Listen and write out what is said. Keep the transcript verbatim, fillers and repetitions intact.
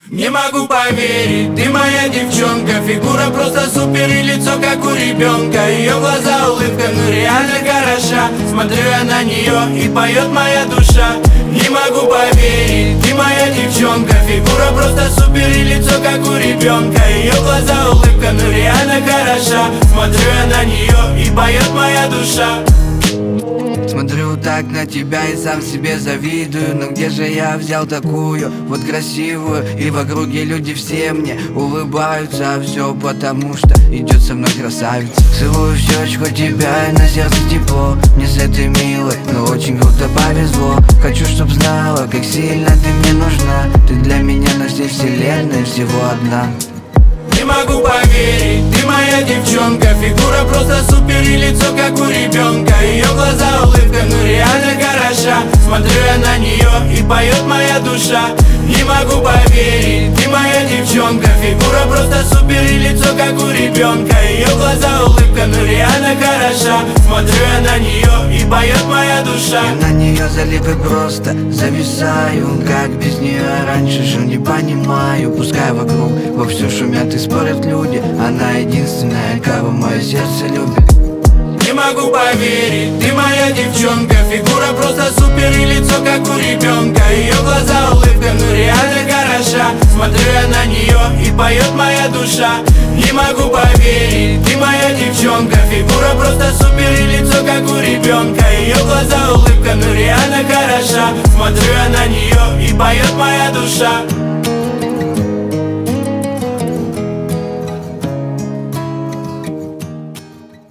Не могу поверить, ты моя девчонка. Фигура просто супер и лицо как у ребенка. Ее глаза улыбка, ну реально хороша. Смотрю я на нее и поет моя душа. Не могу поверить, ты моя девчонка. Фигура просто супер и лицо как у ребенка. Ее глаза улыбка, ну реально хороша. Смотрю я на нее и поет моя душа. Смотрю так на тебя и сам себе завидую. Но где же я взял такую вот красивую? И в округе люди все мне улыбаются. А все потому что идет со мной красавица. Целую в щечку тебя и на сердце тепло. Мне с этой милой, но очень круто повезло. Хочу, чтоб знала, как сильно ты мне нужна. Ты для меня на всей вселенной всего одна. Не могу поверить, ты моя девчонка. Фигура просто супер и лицо как у ребенка. Ее глаза улыбка, ну реально хороша. Смотрю я на нее и поет моя душа. Не могу поверить, ты моя девчонка. Фигура просто супер и лицо как у ребенка. Ее глаза улыбка, ну реально хороша. Смотрю я на нее и поет моя душа. Я на нее залип и просто зависаю. Как без нее раньше жил, не понимаю. Пускай вокруг вовсю шумят и спорят люди. Она единственная, кого мое сердце любит. Не могу поверить, ты моя девчонка. Фигура просто супер и лицо как у ребенка. Ее глаза улыбка, ну реально хороша. Смотрю я на нее и поет моя душа. Не могу поверить, ты моя девчонка. Фигура просто супер и лицо как у ребенка. Ее глаза улыбка, ну реально хороша. Смотрю я на нее и поет моя душа.